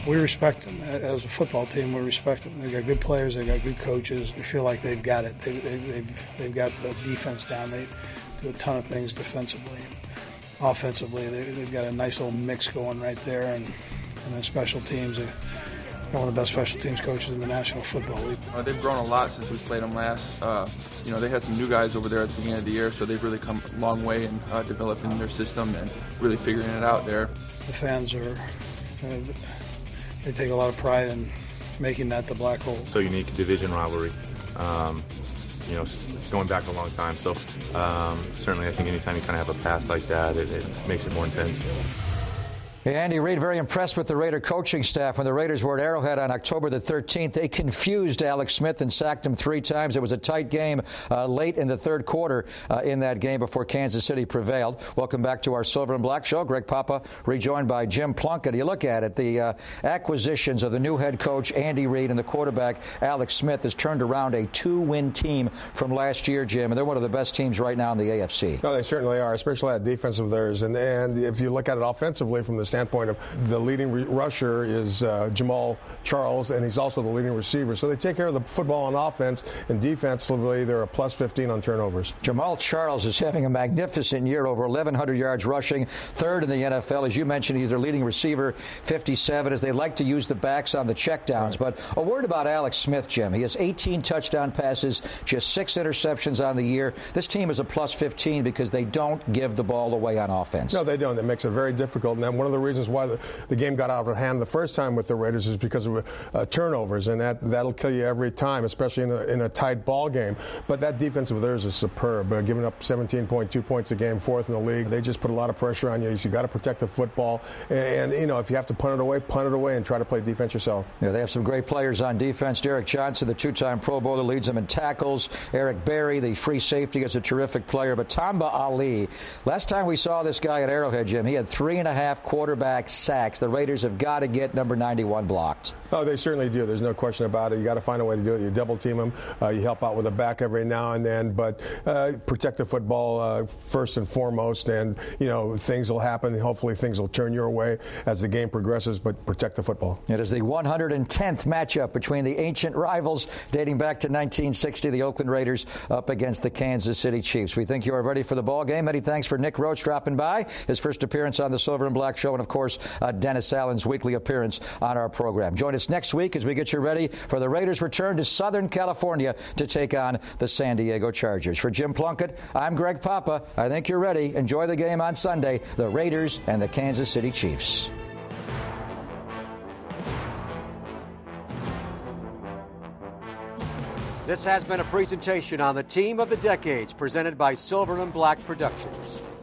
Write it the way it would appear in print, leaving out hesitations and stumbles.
We respect them. As a football team, we respect them. They've got good players. They've got good coaches. We feel like they've got it. They've got the defense down. They do a ton of things defensively. Offensively, they've got a nice little mix going right there. And then special teams, they're one of the best special teams coaches in the National Football League. They've grown a lot since we played them last. They had some new guys over there at the beginning of the year, so they've really come a long way in developing their system and really figuring it out there. The fans are... they take a lot of pride in making that the Black Hole. So unique division rivalry, going back a long time. So certainly I think anytime you kind of have a pass like that, it makes it more intense. Hey, Andy Reid very impressed with the Raider coaching staff. When the Raiders were at Arrowhead on October the 13th, they confused Alex Smith and sacked him 3 times. It was a tight game late in the third quarter in that game before Kansas City prevailed. Welcome back to our Silver and Black Show. Greg Papa rejoined by Jim Plunkett. You look at it, the acquisitions of the new head coach Andy Reid and the quarterback Alex Smith has turned around a 2-win team from last year, Jim, and they're one of the best teams right now in the AFC. No, they certainly are, especially that defense of theirs. And if you look at it offensively from the standpoint of the leading rusher is Jamal Charles, and he's also the leading receiver. So they take care of the football on offense, and defensively they're a plus 15 on turnovers. Jamal Charles is having a magnificent year, over 1,100 yards rushing, third in the NFL. As you mentioned, he's their leading receiver, 57, as they like to use the backs on the checkdowns. But a word about Alex Smith, Jim. He has 18 touchdown passes, just 6 interceptions on the year. This team is a plus 15 because they don't give the ball away on offense. No, they don't. That makes it very difficult. And then one of the reasons why the game got out of hand the first time with the Raiders is because of turnovers, and that'll kill you every time, especially in a tight ball game. But that defense of theirs is superb, giving up 17.2 points a game, 4th in the league. They just put a lot of pressure on you. You got to protect the football, and if you have to punt it away, and try to play defense yourself. Yeah, they have some great players on defense. Derek Johnson, the 2-time Pro Bowler, leads them in tackles. Eric Berry, the free safety, is a terrific player. But Tamba Ali, last time we saw this guy at Arrowhead, Jim, he had 3.5 quarterback sacks. The Raiders have got to get number 91 blocked. Oh, they certainly do. There's no question about it. You got to find a way to do it. You double team them. You help out with a back every now and then, but protect the football first and foremost. And things will happen. Hopefully, things will turn your way as the game progresses. But protect the football. It is the 110th matchup between the ancient rivals dating back to 1960, the Oakland Raiders up against the Kansas City Chiefs. We think you are ready for the ball game. Many thanks for Nick Roach dropping by, his first appearance on the Silver and Black Show, and of course Dennis Allen's weekly appearance on our program. Join us next week as we get you ready for the Raiders' return to Southern California to take on the San Diego Chargers. For Jim Plunkett, I'm Greg Papa. I think you're ready. Enjoy the game on Sunday, the Raiders and the Kansas City Chiefs. This has been a presentation on the Team of the Decades presented by Silver and Black Productions.